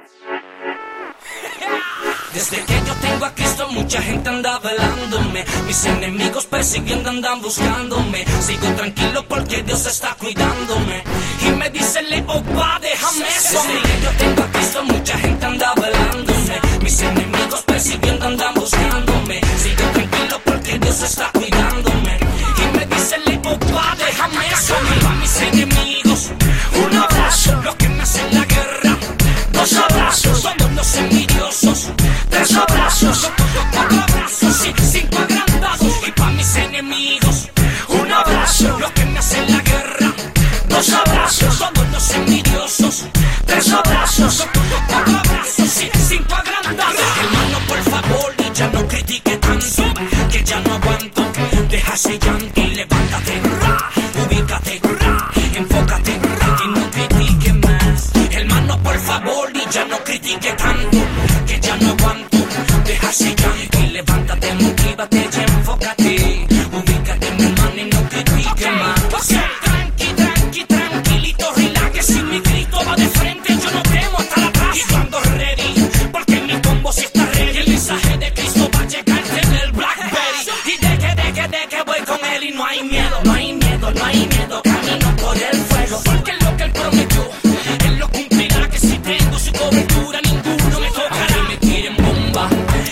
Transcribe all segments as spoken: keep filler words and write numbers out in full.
Desde que yo tengo a Cristo mucha gente anda velándome, mis enemigos persiguiendo andan buscándome. Sigo tranquilo porque Dios está cuidándome y me dice Leo, pa, déjame eso. Desde que yo tengo a Cristo mucha gente anda velándome, mis enemigos persiguiendo andan buscándome. Sigo tranquilo porque Dios está cuidándome y me dice Leo, pa, déjame eso. A mis enemigos un abrazo, los que me hacen la guerra dos abrazos, todos los envidiosos tres abrazos, cuatro abrazos, sí, cinco agrandados. Y pa' mis enemigos un abrazo, los que me hacen la guerra dos abrazos, todos los envidiosos tres abrazos, cuatro abrazos, sí, cinco agrandados. Hermano, por favor, y ya no critique tanto, que ya no aguanto. Deja ese llanto y levántate, ra, ubícate, ra, enfócate, ra, y no critique más. Hermano, por favor, y ya no critique tanto, que ya no aguanto. Deja ese llanto y levántate, motívate, ya enfócate. Ubícate, mi hermano, y no critique más. Tranqui, tranqui, tranquilito, relax. Si mi grito va de frente, yo no temo estar atrás. Y yo ando ready, porque mi combo sí está ready. El mensaje de Cristo va a llegarte en el Blackberry. Y de que, de que, de que voy con él y no hay miedo. No hay miedo, no hay miedo, camino por el fuego. Porque es lo que él prometió, él lo cumplirá. Que si tengo su cobertura, ninguno me tocará. Aunque me tiren bomba,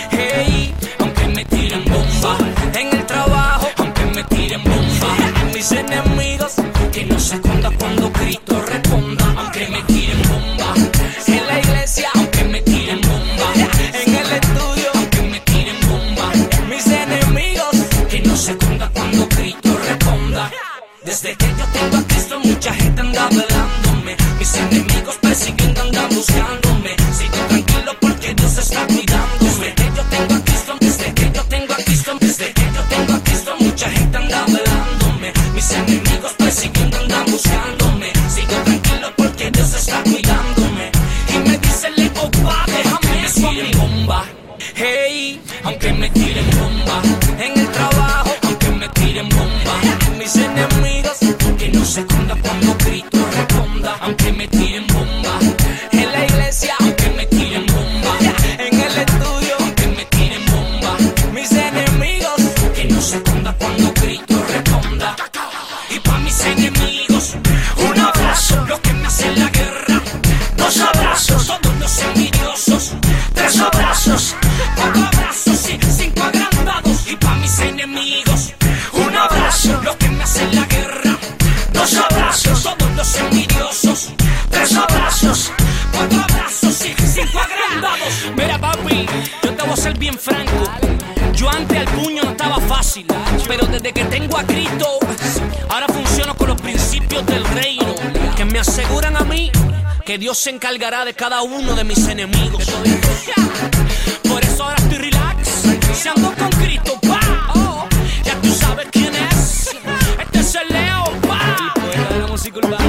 hey, aunque me tiren bomba. En el trabajo, aunque me tiren bomba. Mis enemigos, que no se esconda cuando Cristo responda. Aunque me tiren bomba, en la iglesia, aunque me tiren bomba. En el estudio, aunque me tiren bomba. Mis enemigos, que no se esconda cuando Cristo responda. Desde que yo tengo a Cristo mucha gente anda velándome, mis enemigos persiguiendo andan buscándome. Sigo tranquilo porque Dios está cuidándome. Desde que yo tengo a Cristo, desde que yo tengo a Cristo, desde que yo tengo a Cristo mucha gente anda velándome, mis enemigos persiguiendo andan buscándome. Sigo tranquilo porque Dios está cuidándome y me dice Leo, pa, déjame eso. Me tiren bomba, hey, aunque me tiren bomba. En el trabajo, aunque me tiren bomba. Mis enemigos, que no se esconda cuando Cristo responda. Aunque me tiren bomba. En la iglesia, aunque me tiren bomba. En el estudio, aunque me tiren bomba. Mis enemigos, que no se esconda cuando Cristo responda. Y pa' mis enemigos un abrazo, los que me hacen la guerra dos abrazos, todos los envidiosos tres abrazos, cuatro abrazos, sí, cinco agrandados. Y pa' mis enemigos un abrazo, los que me hacen la guerra dos abrazos, todos los envidiosos tres abrazos, cuatro abrazos, sí, cinco agrandados. Mira, papi, yo te voy a ser bien franco. Yo antes al puño no estaba fácil, pero desde que tengo a Cristo, ahora funciono con los principios del reino, que me aseguran a mí que Dios se encargará de cada uno de mis enemigos. Por eso ahora estoy relax, si ando con Cristo, pa, oh, ya tú sabes quién es. Este es el Leo, pa. Y poeta de la música urbana.